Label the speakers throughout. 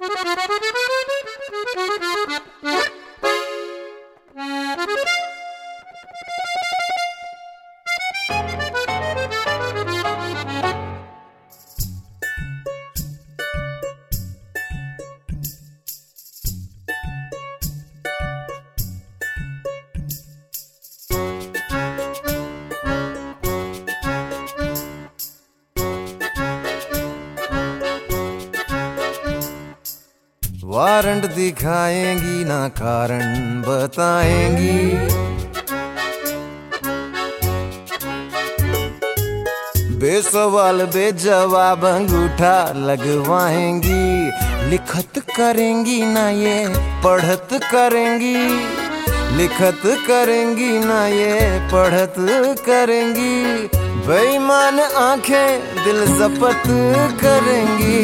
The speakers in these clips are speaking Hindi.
Speaker 1: वारंट दिखाएंगी ना कारण बताएंगी, बेसवाल बेजवाब अंगूठा लगवाएंगी। लिखत करेंगी ना ये पढ़त करेंगी, लिखत करेंगी ना ये पढ़त करेंगी। बेईमान आंखें दिल जपत करेंगी।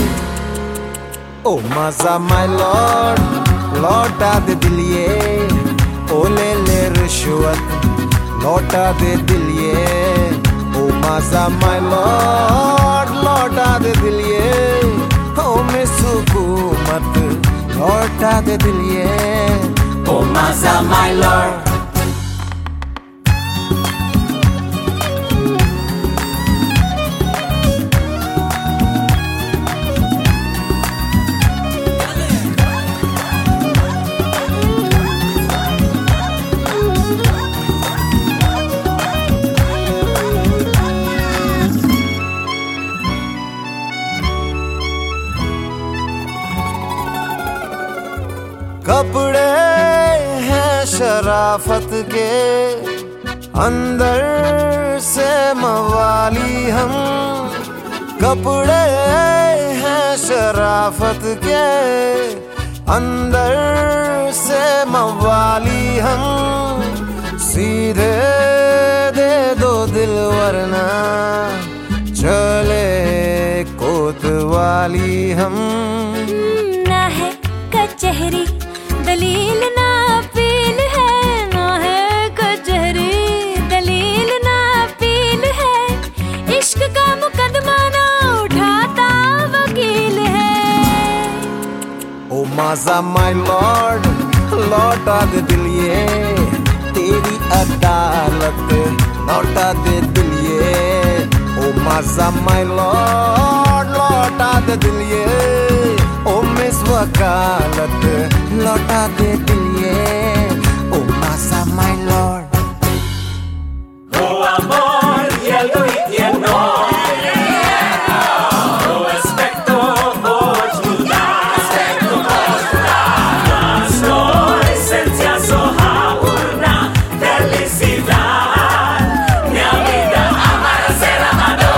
Speaker 1: ओ मजा माय लॉर्ड, लौटा दे दिल ये, ओ ले रिश्वत लौटा दे दिल ये। ओ मजा माय लॉर्ड, लौटा दे दिल ये, ओ मिस हुकूमत लौटा दे दिल ये। ओ मजा माय लॉर्ड। कपड़े हैं शराफत के, अंदर से मवाली हम। कपड़े हैं शराफत के, अंदर से मवाली हम। सीधे दे दो दिल वरना चले कोतवाली हम।
Speaker 2: ना है कचहरी दलील ना अपील है, ना है कचहरी दलील ना अपील है। इश्क का मुकदमा ना उठाता वकील है।
Speaker 1: ओ मजा माय लॉर्ड, लौटा दे दिल ये, तेरी अदालत लौटा दे दिल ये। ओ मजा माय लॉर्ड, लौटा दे दिल ये, ओ मिस वकालत लौटा दे दिल ये। ओ मजा my lord.
Speaker 3: Oh amor y el infierno, no aspecto no esencia soja una felicidad, mi vida amar ser amado.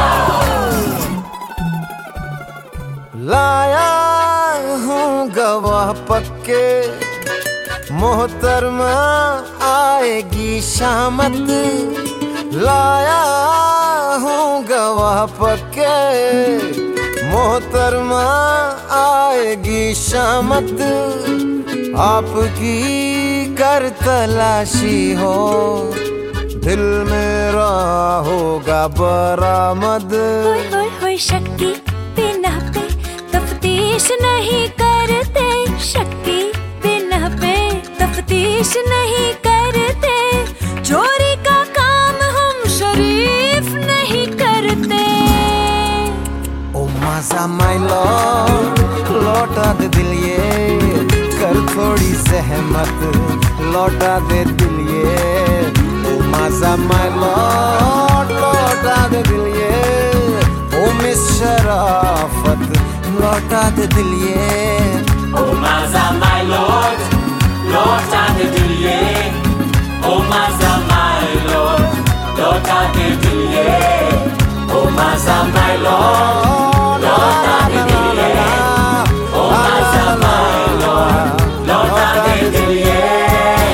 Speaker 1: लाया हूँ गवाह पक्के, मोहतरमा आएगी शामत। लाया हूँ गवाह पक्के, मोहतरमा आएगी शामत। आपकी कर तलाशी हो, दिल मेरा होगा बरामद।
Speaker 2: होय होय शक्ति बिना पे तफ्तीश नहीं करते, शक्ति बिना पे तफ्तीश नहीं करते। चोरी का काम हम शरीफ नहीं करते।
Speaker 1: ओ मजा माय लॉर्ड, लौटा दे दिल ये, कर थोड़ी सहमत लौटा दे दिल ये। ओ मजा माय लॉर्ड, लौटा दे दिल ये, ओ मिस शराफत लौटा दे दिल ये।
Speaker 3: Oh maza my lord, lorda de dilie. Oh maza my lord, lorda de dilie. Oh maza my lord, lorda de dilie. Oh maza my lord, lorda de dilie.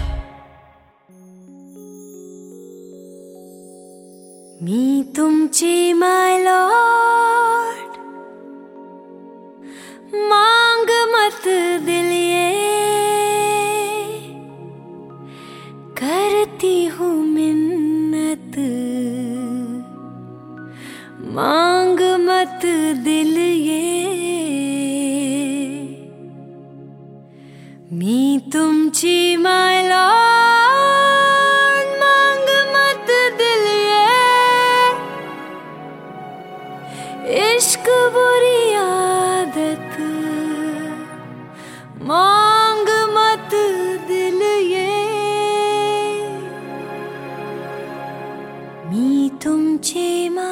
Speaker 2: मी तुमची माय लॉर्ड, मांग मत दिल ये, करती हूँ मिन्नत। मांग मत दिल ये। तुमची माय लॉर्ड मांग मत दिल ये इश्क बुरी आदत मांग मत दिल ये मी तुमची माय